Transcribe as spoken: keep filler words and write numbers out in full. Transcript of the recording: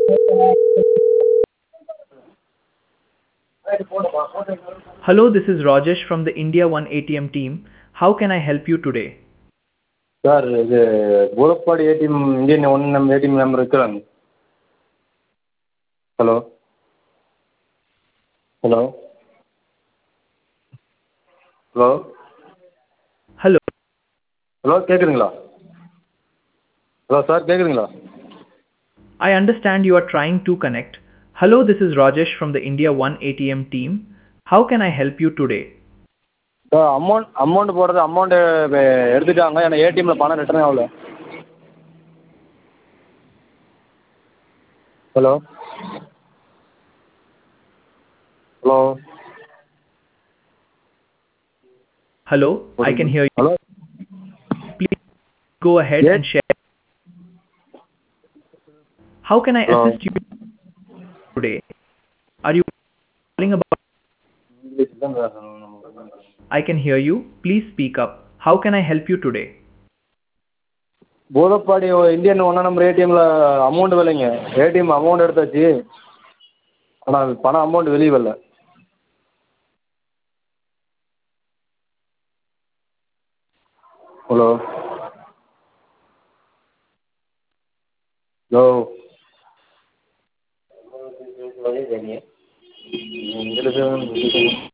Hello, this is Rajesh from the India One A T M team. How can I help you today? Sir இது Bhoothapadi ATM Indian one நம்ம ATM number இருக்கிறாங்க. Hello hello hello Hello, hello கேட்குதுங்களா? Hello sir கேட்குதுங்களா? I understand you are trying to connect. Hello, this is Rajesh from the India One A T M team. How can I help you today? Sir amount amount போடுறது amount எடுத்துட்டாங்க. எனக்கு ஏடிஎம்மில் பணம் return ஆகல. Hello hello Hello, I can hear you. Hello Please go ahead a and share. How can I hello assist you today? Are you calling about? English தான் பேசணும் நம்ம. I can hear you. Please speak up. How can I help you today? Bhoothapadi Indian ஒன்றா number ஏடிஎம்மில் amount வரலைங்க. ATM amount எடுத்தாச்சு. ஆனால் பணம் amount வெளியே வரல. Hello hello